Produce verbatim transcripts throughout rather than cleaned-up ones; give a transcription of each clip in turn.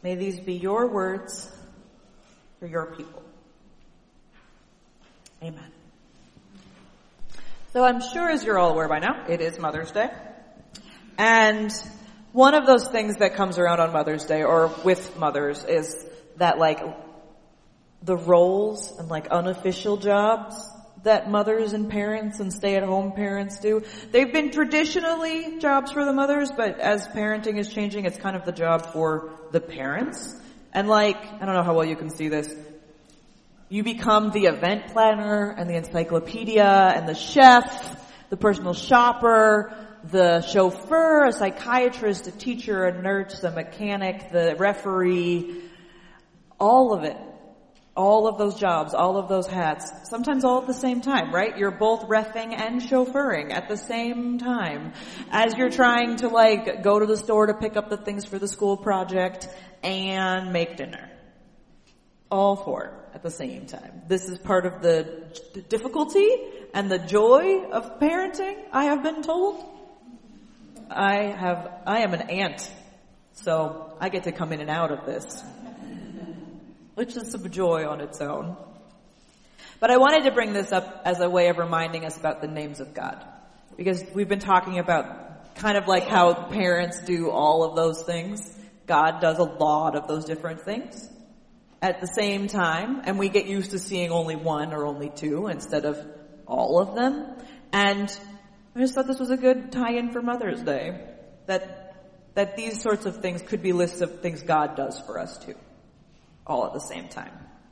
May these be your words for your people. Amen. So I'm sure, as you're all aware by now, it is Mother's Day. And one of those things that comes around on Mother's Day, or with mothers, is that, like, the roles and, like, unofficial jobs that mothers and parents and stay-at-home parents do. They've been traditionally jobs for the mothers, but as parenting is changing, it's kind of the job for the parents. And, like, I don't know how well you can see this. You become the event planner and the encyclopedia and the chef, the personal shopper, the chauffeur, a psychiatrist, a teacher, a nurse, a mechanic, the referee, all of it. All of those jobs, all of those hats, sometimes all at the same time, right? You're both reffing and chauffeuring at the same time as you're trying to, like, go to the store to pick up the things for the school project and make dinner. All four at the same time. This is part of the difficulty and the joy of parenting, I have been told. I have, I am an aunt, so I get to come in and out of this, which is some joy on its own. But I wanted to bring this up as a way of reminding us about the names of God. Because we've been talking about kind of like how parents do all of those things. God does a lot of those different things at the same time. And we get used to seeing only one or only two instead of all of them. And I just thought this was a good tie-in for Mother's Day. That, that these sorts of things could be lists of things God does for us too. All at the same time.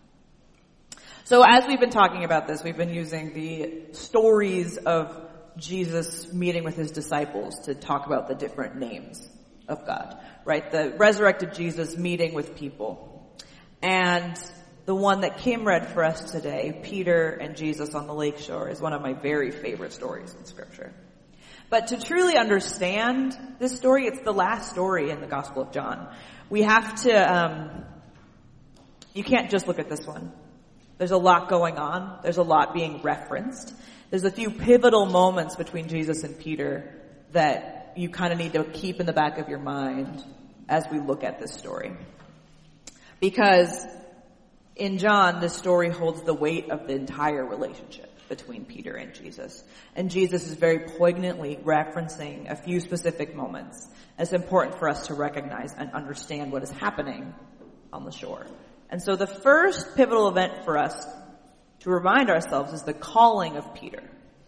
So as we've been talking about this, we've been using the stories of Jesus meeting with his disciples to talk about the different names of God, right? The resurrected Jesus meeting with people. And the one that Kim read for us today, Peter and Jesus on the lake shore, is one of my very favorite stories in Scripture. But to truly understand this story, it's the last story in the Gospel of John. We have to... um You can't just look at this one. There's a lot going on. There's a lot being referenced. There's a few pivotal moments between Jesus and Peter that you kind of need to keep in the back of your mind as we look at this story. Because in John, this story holds the weight of the entire relationship between Peter and Jesus. And Jesus is very poignantly referencing a few specific moments. It's important for us to recognize and understand what is happening on the shore. And so the first pivotal event for us to remind ourselves is the calling of Peter.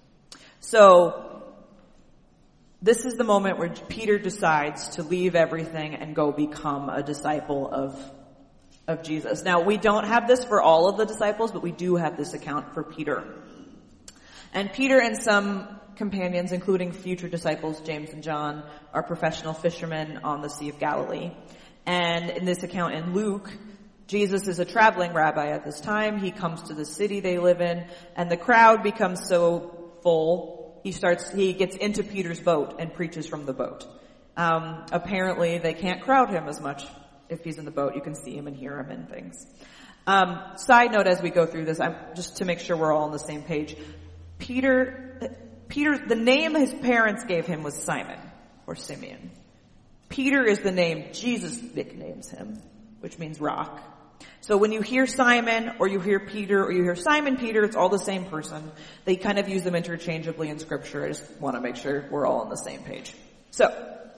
So this is the moment where Peter decides to leave everything and go become a disciple of, of Jesus. Now, we don't have this for all of the disciples, but we do have this account for Peter. And Peter and some companions, including future disciples, James and John, are professional fishermen on the Sea of Galilee. And in this account in Luke, Jesus is a traveling rabbi at this time. He comes to the city they live in, and the crowd becomes so full, he starts, he gets into Peter's boat and preaches from the boat. Um, apparently they can't crowd him as much if he's in the boat. You can see him and hear him and things. Um, side note as we go through this, I'm, just to make sure we're all on the same page. Peter, Peter, the name his parents gave him was Simon, or Simeon. Peter is the name Jesus nicknames him, which means rock. So when you hear Simon, or you hear Peter, or you hear Simon Peter, it's all the same person. They kind of use them interchangeably in Scripture. I just want to make sure we're all on the same page. So,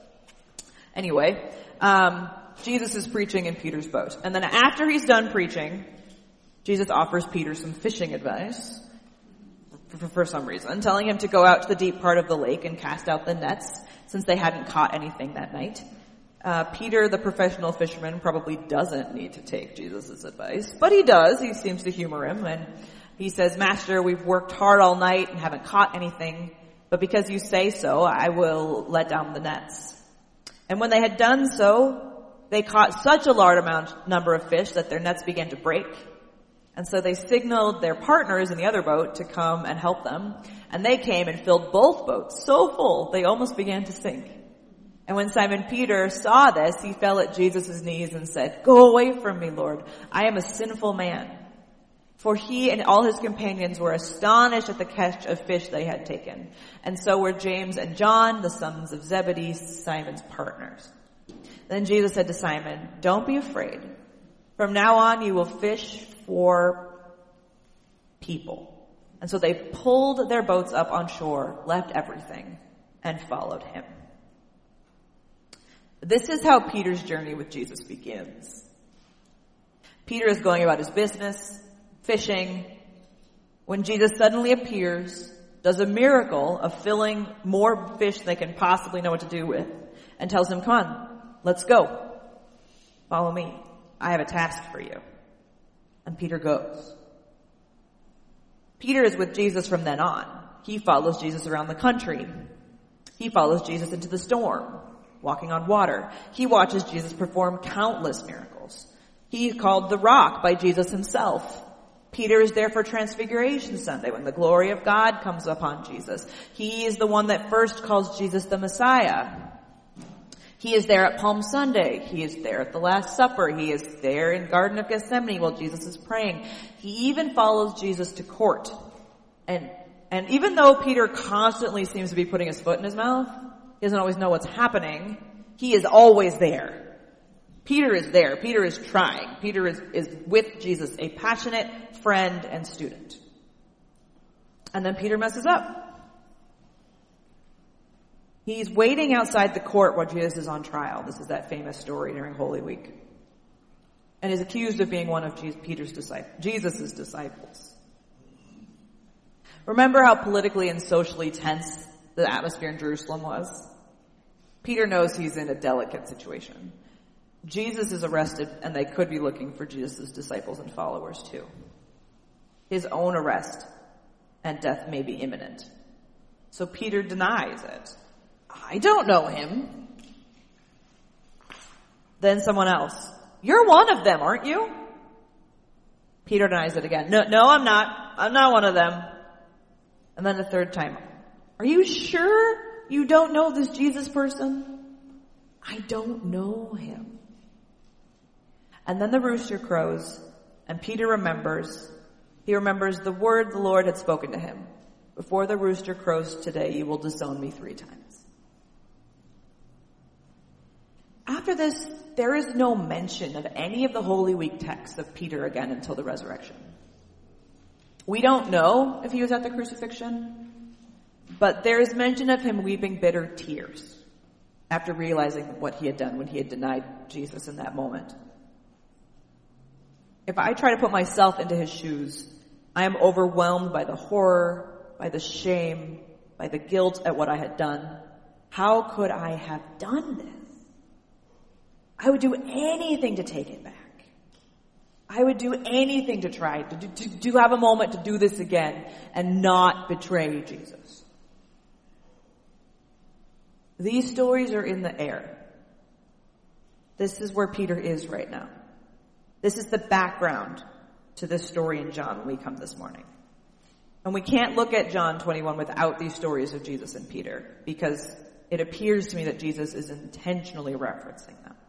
anyway, um, Jesus is preaching in Peter's boat. And then after he's done preaching, Jesus offers Peter some fishing advice, for, for some reason, telling him to go out to the deep part of the lake and cast out the nets, since they hadn't caught anything that night. Uh, Peter, the professional fisherman, probably doesn't need to take Jesus' advice, but he does. He seems to humor him, and he says, "Master, we've worked hard all night and haven't caught anything, but because you say so, I will let down the nets." And when they had done so, they caught such a large amount, number of fish that their nets began to break. And so they signaled their partners in the other boat to come and help them, and they came and filled both boats so full they almost began to sink. And when Simon Peter saw this, he fell at Jesus' knees and said, "Go away from me, Lord. I am a sinful man." For he and all his companions were astonished at the catch of fish they had taken. And so were James and John, the sons of Zebedee, Simon's partners. Then Jesus said to Simon, "Don't be afraid. From now on you will fish for people." And so they pulled their boats up on shore, left everything, and followed him. This is how Peter's journey with Jesus begins. Peter is going about his business, fishing, when Jesus suddenly appears, does a miracle of filling more fish than they can possibly know what to do with, and tells him, "Come on, let's go. Follow me. I have a task for you." And Peter goes. Peter is with Jesus from then on. He follows Jesus around the country. He follows Jesus into the storm, walking on water. He watches Jesus perform countless miracles. He is called the Rock by Jesus himself. Peter is there for Transfiguration Sunday when the glory of God comes upon Jesus. He is the one that first calls Jesus the Messiah. He is there at Palm Sunday. He is there at the Last Supper. He is there in Garden of Gethsemane while Jesus is praying. He even follows Jesus to court. And, and even though Peter constantly seems to be putting his foot in his mouth, he doesn't always know what's happening, he is always there. Peter is there. Peter is trying. Peter is, is with Jesus, a passionate friend and student. And then Peter messes up. He's waiting outside the court while Jesus is on trial. This is that famous story during Holy Week. And is accused of being one of Jesus, Peter's disciples, Jesus' disciples. Remember how politically and socially tense the atmosphere in Jerusalem was? Peter knows he's in a delicate situation. Jesus is arrested, and they could be looking for Jesus' disciples and followers too. His own arrest and death may be imminent. So Peter denies it. "I don't know him." Then someone else, "You're one of them, aren't you?" Peter denies it again. No, no, I'm not. I'm not one of them. And then a third time, "Are you sure you don't know this Jesus person?" "I don't know him." And then the rooster crows, and Peter remembers. He remembers the word the Lord had spoken to him. "Before the rooster crows today, you will disown me three times." After this, there is no mention of any of the Holy Week texts of Peter again until the resurrection. We don't know if he was at the crucifixion, but there is mention of him weeping bitter tears after realizing what he had done when he had denied Jesus in that moment. If I try to put myself into his shoes, I am overwhelmed by the horror, by the shame, by the guilt at what I had done. How could I have done this? I would do anything to take it back. I would do anything to try to, to, to have a moment to do this again and not betray Jesus. These stories are in the air. This is where Peter is right now. This is the background to this story in John when we come this morning. And we can't look at John twenty-one without these stories of Jesus and Peter, because it appears to me that Jesus is intentionally referencing them.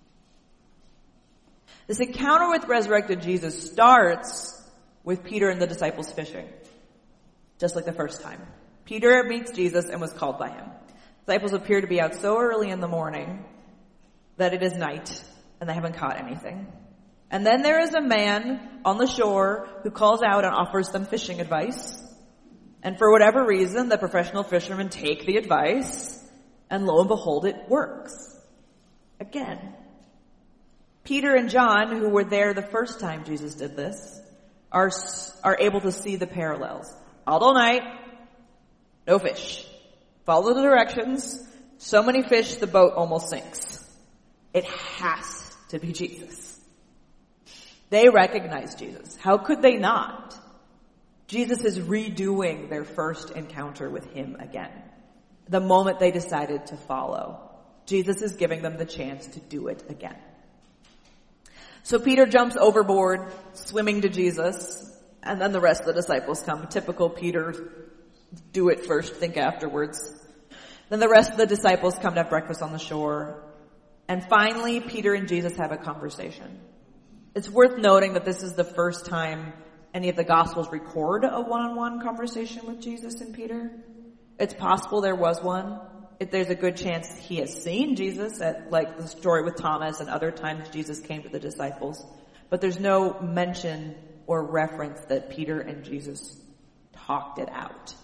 This encounter with resurrected Jesus starts with Peter and the disciples fishing, just like the first time. Peter meets Jesus and was called by him. Disciples appear to be out so early in the morning that it is night and they haven't caught anything. And then there is a man on the shore who calls out and offers them fishing advice. And for whatever reason, the professional fishermen take the advice, and lo and behold, it works. Again. Peter and John, who were there the first time Jesus did this, are, are able to see the parallels. Out all night, no fish. Follow the directions. So many fish, the boat almost sinks. It has to be Jesus. They recognize Jesus. How could they not? Jesus is redoing their first encounter with him again. The moment they decided to follow, Jesus is giving them the chance to do it again. So Peter jumps overboard, swimming to Jesus, and then the rest of the disciples come. Typical Peter, do it first, think afterwards. Then the rest of the disciples come to have breakfast on the shore. And finally, Peter and Jesus have a conversation. It's worth noting that this is the first time any of the Gospels record a one-on-one conversation with Jesus and Peter. It's possible there was one. if there's a good chance he has seen Jesus at like the story with Thomas and other times Jesus came to the disciples. But there's no mention or reference that Peter and Jesus talked it out.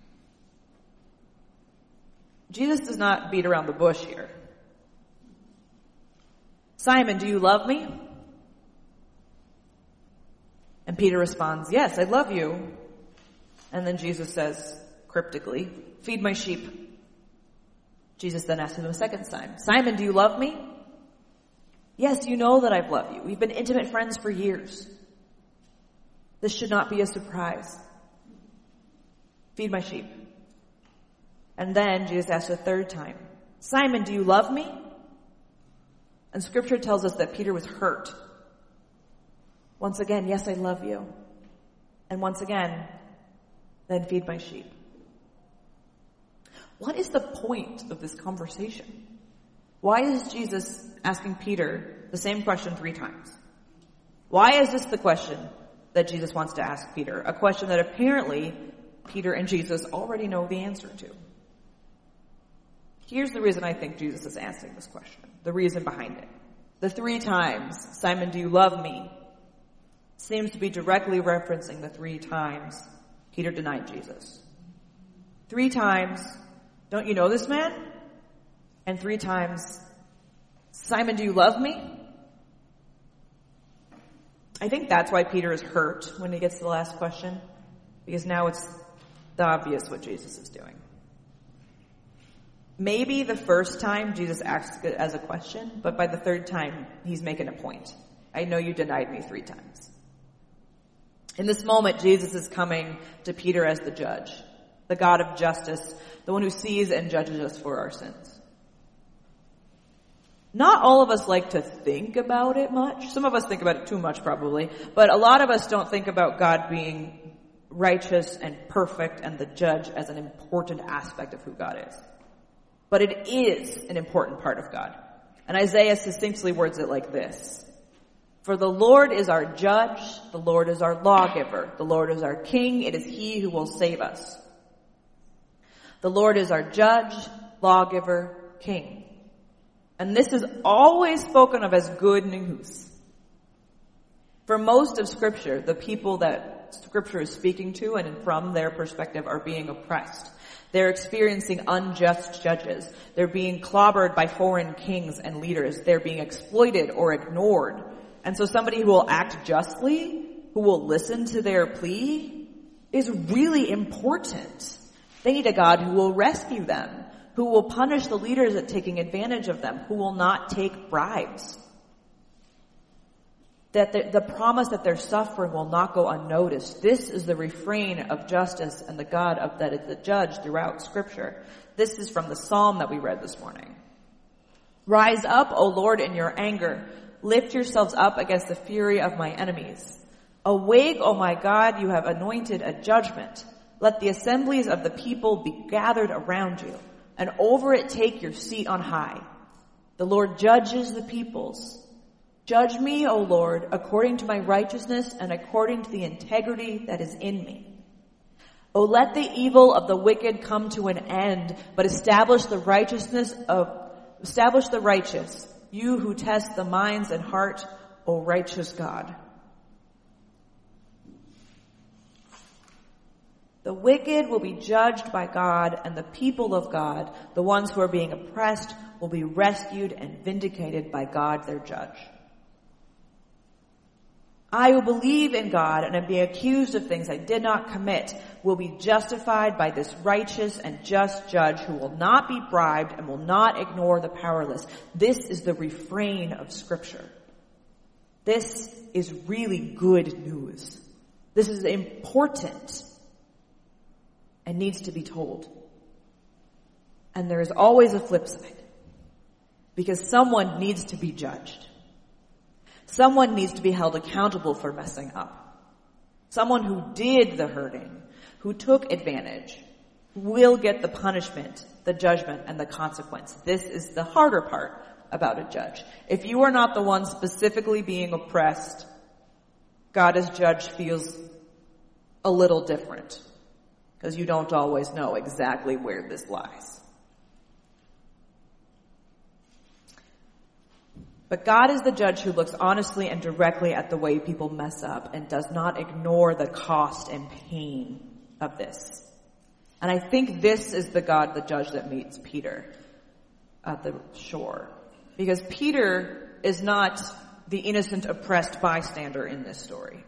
Jesus does not beat around the bush here. Simon, do you love me? And Peter responds, yes, I love you. And then Jesus says cryptically, feed my sheep. Jesus then asks him a second time, Simon, do you love me? Yes, you know that I've loved you. We've been intimate friends for years. This should not be a surprise. Feed my sheep. And then Jesus asks a third time, Simon, do you love me? And scripture tells us that Peter was hurt. Once again, yes, I love you. And once again, then feed my sheep. What is the point of this conversation? Why is Jesus asking Peter the same question three times? Why is this the question that Jesus wants to ask Peter? A question that apparently Peter and Jesus already know the answer to. Here's the reason I think Jesus is asking this question. The reason behind it. The three times, Simon, do you love me? Seems to be directly referencing the three times Peter denied Jesus. Three times, don't you know this man? And three times, Simon, do you love me? I think that's why Peter is hurt when he gets to the last question, because now it's the obvious what Jesus is doing. Maybe the first time Jesus asks it as a question, but by the third time, he's making a point. I know you denied me three times. In this moment, Jesus is coming to Peter as the judge, the God of justice, the one who sees and judges us for our sins. Not all of us like to think about it much. Some of us think about it too much probably, but a lot of us don't think about God being righteous and perfect and the judge as an important aspect of who God is. But it is an important part of God. And Isaiah succinctly words it like this. For the Lord is our judge, the Lord is our lawgiver, the Lord is our king, it is he who will save us. The Lord is our judge, lawgiver, king. And this is always spoken of as good news. For most of Scripture, the people that Scripture is speaking to and from their perspective are being oppressed. They're experiencing unjust judges. They're being clobbered by foreign kings and leaders. They're being exploited or ignored. And so somebody who will act justly, who will listen to their plea, is really important. They need a God who will rescue them, who will punish the leaders at taking advantage of them, who will not take bribes. That the, the promise that their suffering will not go unnoticed. This is the refrain of justice and the God of that is the judge throughout Scripture. This is from the Psalm that we read this morning. Rise up, O Lord, in your anger. Lift yourselves up against the fury of my enemies. Awake, O my God, you have anointed a judgment. Let the assemblies of the people be gathered around you, and over it take your seat on high. The Lord judges the peoples. Judge me, O Lord, according to my righteousness and according to the integrity that is in me. O let the evil of the wicked come to an end, but establish the righteousness of, establish the righteous, you who test the minds and heart, O righteous God. The wicked will be judged by God, and the people of God, the ones who are being oppressed, will be rescued and vindicated by God, their judge. I who believe in God and am being accused of things I did not commit will be justified by this righteous and just judge who will not be bribed and will not ignore the powerless. This is the refrain of Scripture. This is really good news. This is important and needs to be told. And there is always a flip side, because someone needs to be judged. Someone needs to be held accountable for messing up. Someone who did the hurting, who took advantage, will get the punishment, the judgment, and the consequence. This is the harder part about a judge. If you are not the one specifically being oppressed, God as judge feels a little different, because you don't always know exactly where this lies. But God is the judge who looks honestly and directly at the way people mess up and does not ignore the cost and pain of this. And I think this is the God, the judge that meets Peter at the shore. Because Peter is not the innocent, oppressed bystander in this story.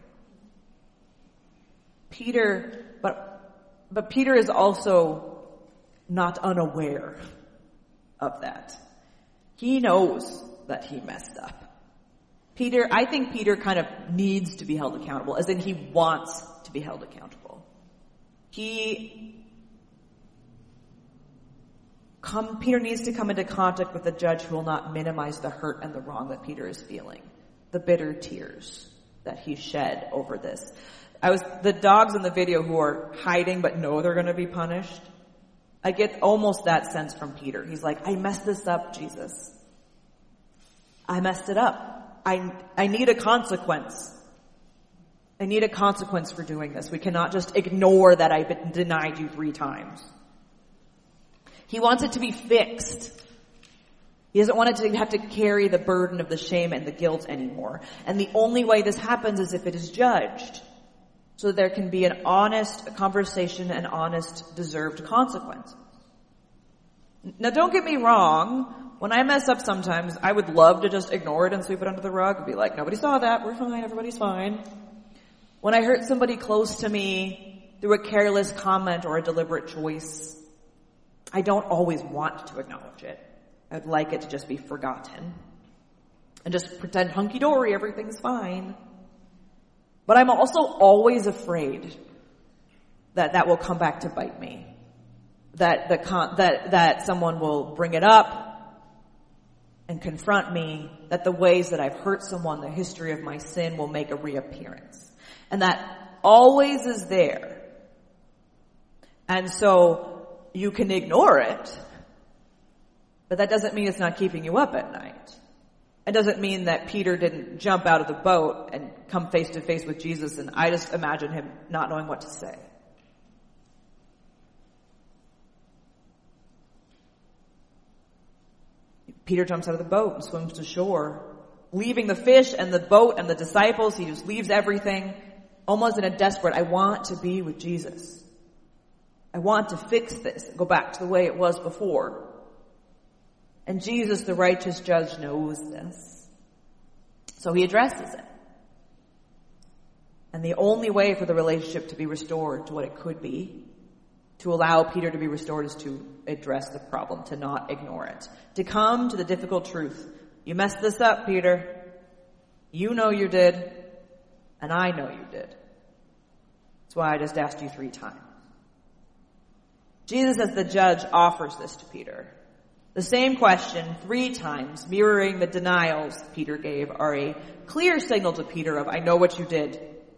Peter, but, but Peter is also not unaware of that. He knows that he messed up. Peter, I think Peter kind of needs to be held accountable, as in he wants to be held accountable. He, come, Peter needs to come into contact with a judge who will not minimize the hurt and the wrong that Peter is feeling, the bitter tears that he shed over this. I was, the dogs in the video who are hiding but know they're going to be punished, I get almost that sense from Peter. He's like, I messed this up, Jesus. I messed it up. I, I need a consequence. I need a consequence for doing this. We cannot just ignore that I've been denied you three times. He wants it to be fixed. He doesn't want it to have to carry the burden of the shame and the guilt anymore. And the only way this happens is if it is judged. So that there can be an honest conversation and honest, deserved consequences. Now don't get me wrong. When I mess up sometimes, I would love to just ignore it and sweep it under the rug and be like, nobody saw that, we're fine, everybody's fine. When I hurt somebody close to me through a careless comment or a deliberate choice, I don't always want to acknowledge it. I'd like it to just be forgotten. And just pretend hunky-dory, everything's fine. But I'm also always afraid that that will come back to bite me. That the con- that that someone will bring it up and confront me, that the ways that I've hurt someone, the history of my sin will make a reappearance. And that always is there. And so you can ignore it, but that doesn't mean it's not keeping you up at night. It doesn't mean that Peter didn't jump out of the boat and come face to face with Jesus, and I just imagine him not knowing what to say. Peter jumps out of the boat and swims to shore, leaving the fish and the boat and the disciples. He just leaves everything, almost in a desperate, I want to be with Jesus. I want to fix this and go back to the way it was before. And Jesus, the righteous judge, knows this. So he addresses it. And the only way for the relationship to be restored to what it could be, to allow Peter to be restored, is to address the problem, to not ignore it. To come to the difficult truth. You messed this up, Peter. You know you did. And I know you did. That's why I just asked you three times. Jesus, as the judge, offers this to Peter. The same question three times, mirroring the denials Peter gave, are a clear signal to Peter of, I know what you did.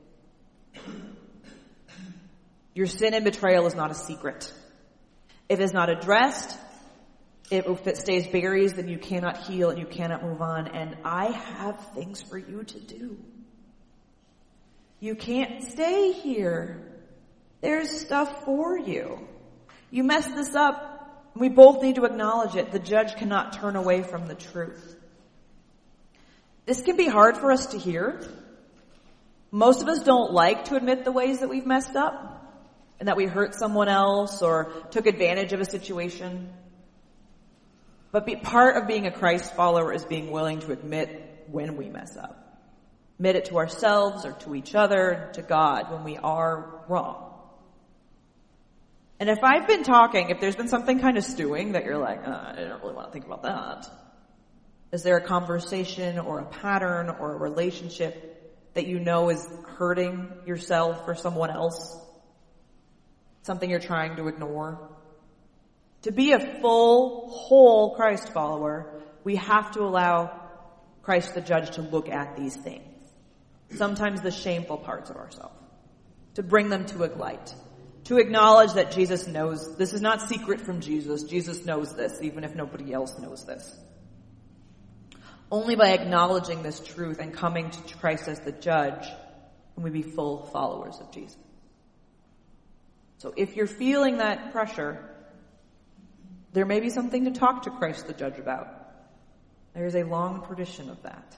Your sin and betrayal is not a secret. If it is not addressed, if it stays buried, then you cannot heal and you cannot move on. And I have things for you to do. You can't stay here. There's stuff for you. You messed this up. We both need to acknowledge it. The judge cannot turn away from the truth. This can be hard for us to hear. Most of us don't like to admit the ways that we've messed up and that we hurt someone else or took advantage of a situation. But be, part of being a Christ follower is being willing to admit when we mess up. Admit it to ourselves or to each other, to God, when we are wrong. And if I've been talking, if there's been something kind of stewing that you're like, uh, I don't really want to think about that. Is there a conversation or a pattern or a relationship that you know is hurting yourself or someone else? Something you're trying to ignore? To be a full, whole Christ follower, we have to allow Christ the judge to look at these things. Sometimes the shameful parts of ourselves. To bring them to a light. To acknowledge that Jesus knows. This is not secret from Jesus. Jesus knows this, even if nobody else knows this. Only by acknowledging this truth and coming to Christ as the judge can we be full followers of Jesus. So if you're feeling that pressure, there may be something to talk to Christ the judge about. There is a long tradition of that.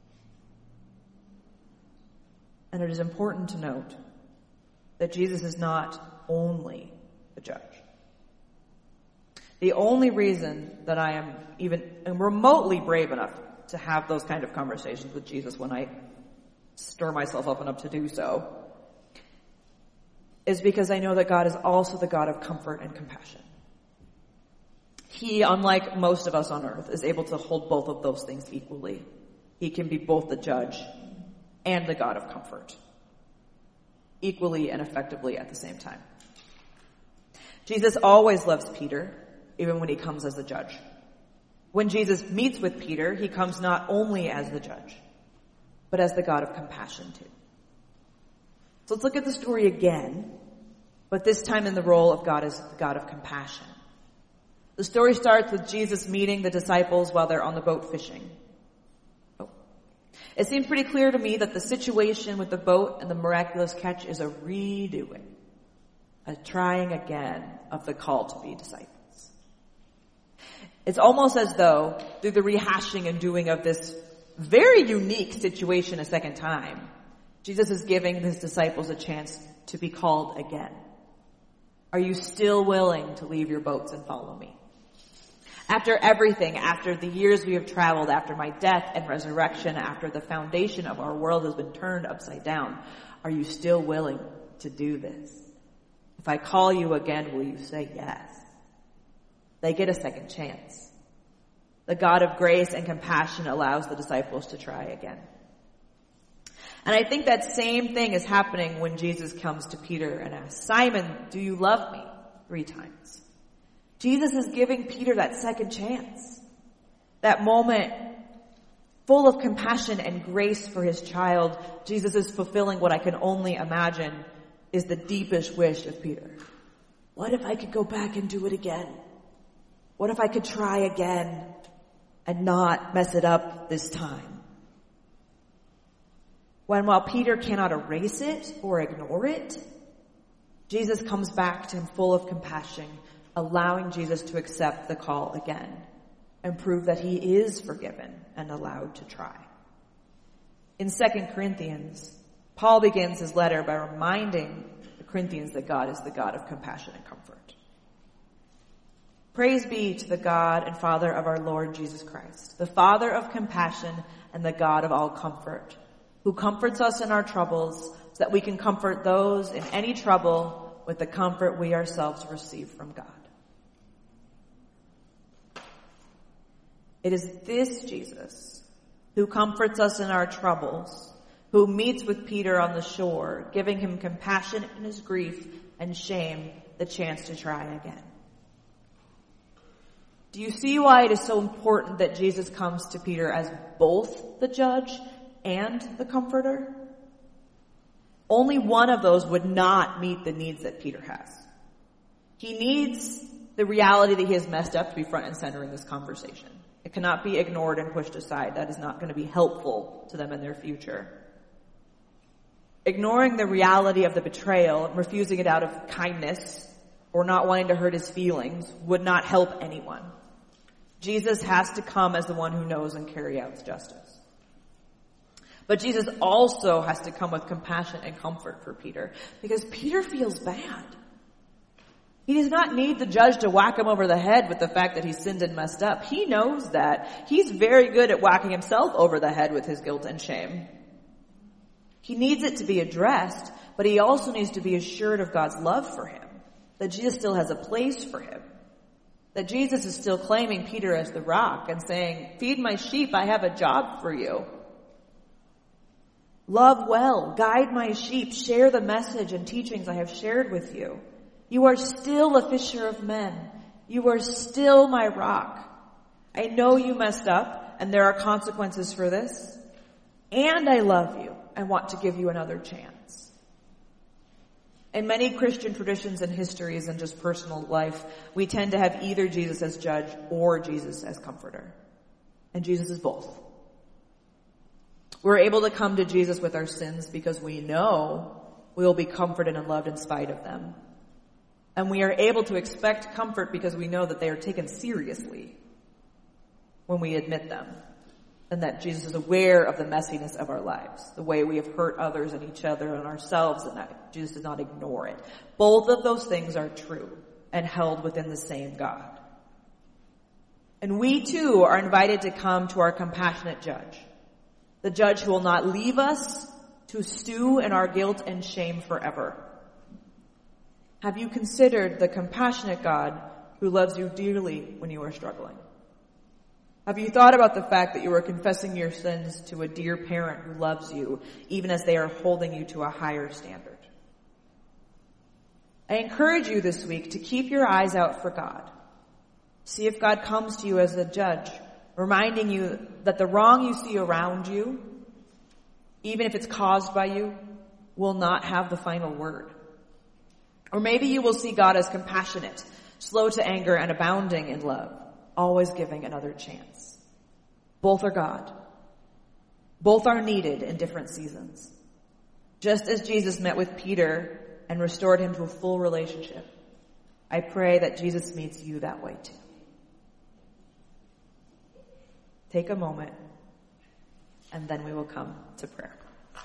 And it is important to note that Jesus is not only the judge. The only reason that I am even remotely brave enough to have those kind of conversations with Jesus when I stir myself up enough to do so is because I know that God is also the God of comfort and compassion. He, unlike most of us on earth, is able to hold both of those things equally. He can be both the judge and the God of comfort, equally and effectively at the same time. Jesus always loves Peter, even when he comes as the judge. When Jesus meets with Peter, he comes not only as the judge, but as the God of compassion too. So let's look at the story again, but this time in the role of God as the God of compassion. The story starts with Jesus meeting the disciples while they're on the boat fishing. Oh. It seems pretty clear to me that the situation with the boat and the miraculous catch is a redoing, a trying again of the call to be disciples. It's almost as though, through the rehashing and doing of this very unique situation a second time, Jesus is giving his disciples a chance to be called again. Are you still willing to leave your boats and follow me? After everything, after the years we have traveled, after my death and resurrection, after the foundation of our world has been turned upside down, are you still willing to do this? If I call you again, will you say yes? They get a second chance. The God of grace and compassion allows the disciples to try again. And I think that same thing is happening when Jesus comes to Peter and asks, Simon, do you love me? Three times. Jesus is giving Peter that second chance. That moment full of compassion and grace for his child. Jesus is fulfilling what I can only imagine is the deepest wish of Peter. What if I could go back and do it again? What if I could try again and not mess it up this time? When while Peter cannot erase it or ignore it, Jesus comes back to him full of compassion, allowing Jesus to accept the call again and prove that he is forgiven and allowed to try. In Second Corinthians, Paul begins his letter by reminding the Corinthians that God is the God of compassion and comfort. Praise be to the God and Father of our Lord Jesus Christ, the Father of compassion and the God of all comfort, who comforts us in our troubles so that we can comfort those in any trouble with the comfort we ourselves receive from God. It is this Jesus who comforts us in our troubles, who meets with Peter on the shore, giving him compassion in his grief and shame, the chance to try again. Do you see why it is so important that Jesus comes to Peter as both the judge and the comforter? Only one of those would not meet the needs that Peter has. He needs the reality that he has messed up to be front and center in this conversation. It cannot be ignored and pushed aside. That is not going to be helpful to them in their future. Ignoring the reality of the betrayal, refusing it out of kindness, or not wanting to hurt his feelings would not help anyone. Jesus has to come as the one who knows and carry out justice. But Jesus also has to come with compassion and comfort for Peter, because Peter feels bad. He does not need the judge to whack him over the head with the fact that he sinned and messed up. He knows that. He's very good at whacking himself over the head with his guilt and shame. He needs it to be addressed, but he also needs to be assured of God's love for him, that Jesus still has a place for him, that Jesus is still claiming Peter as the rock and saying, feed my sheep, I have a job for you. Love well, guide my sheep, share the message and teachings I have shared with you. You are still a fisher of men. You are still my rock. I know you messed up and there are consequences for this. And I love you. I want to give you another chance. In many Christian traditions and histories and just personal life, we tend to have either Jesus as judge or Jesus as comforter. And Jesus is both. We're able to come to Jesus with our sins because we know we will be comforted and loved in spite of them. And we are able to expect comfort because we know that they are taken seriously. when we admit them, and that Jesus is aware of the messiness of our lives, the way we have hurt others and each other and ourselves, and that Jesus does not ignore it. Both of those things are true and held within the same God. And we too are invited to come to our compassionate judge, the judge who will not leave us to stew in our guilt and shame forever. Have you considered the compassionate God who loves you dearly when you are struggling? Have you thought about the fact that you are confessing your sins to a dear parent who loves you, even as they are holding you to a higher standard? I encourage you this week to keep your eyes out for God. See if God comes to you as a judge, reminding you that the wrong you see around you, even if it's caused by you, will not have the final word. Or maybe you will see God as compassionate, slow to anger, and abounding in love, always giving another chance. Both are God. Both are needed in different seasons. Just as Jesus met with Peter and restored him to a full relationship, I pray that Jesus meets you that way too. Take a moment, and then we will come to prayer.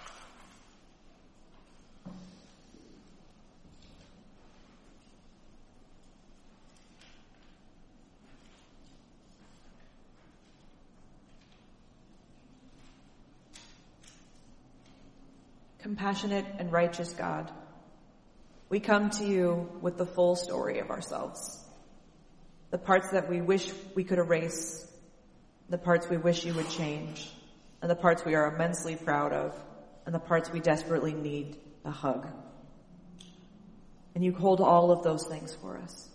Compassionate and righteous God, we come to you with the full story of ourselves. The parts that we wish we could erase, the parts we wish you would change, and the parts we are immensely proud of, and the parts we desperately need a hug. And you hold all of those things for us.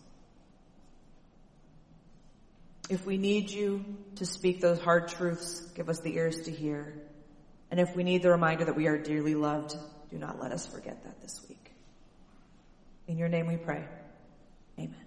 If we need you to speak those hard truths, give us the ears to hear. And if we need the reminder that we are dearly loved, do not let us forget that this week. In your name we pray. Amen.